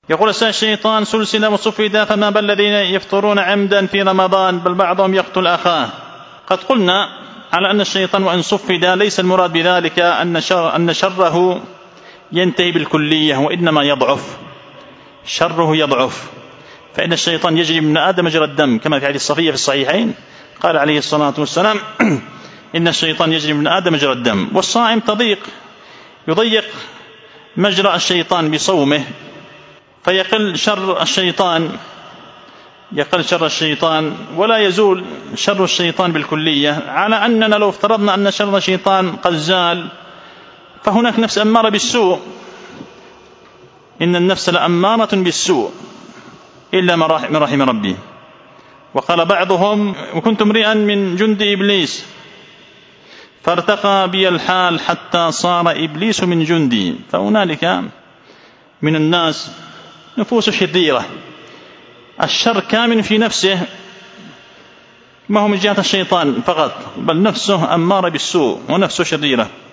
يقول الشيطان سلسلة وصفد، فما بل الذين يفطرون عمدا في رمضان بل بعضهم يقتل أخاه. قد قلنا على أن الشيطان وإن صفد ليس المراد بذلك أن شره ينتهي بالكلية، وإنما يضعف، شره يضعف. فإن الشيطان يجري من آدم مجرى الدم، كما في حديث صفية في الصحيحين قال عليه الصلاة والسلام إن الشيطان يجري من آدم مجرى الدم. والصائم يضيق مجرى الشيطان بصومه، فيقل شر الشيطان ولا يزول شر الشيطان بالكلية. على أننا لو افترضنا أن شر الشيطان قد زال، فهناك نفس أمارة بالسوء، إن النفس لأمارة بالسوء إلا من رحم ربي. وقال بعضهم وكنت امرئا من جند إبليس فارتقى بي الحال حتى صار إبليس من جندي. فهنالك من الناس نفوس شريرة، الشر كامن في نفسه، ما هو من جهة الشيطان فقط، بل نفسه أمارة بالسوء ونفسه شريرة.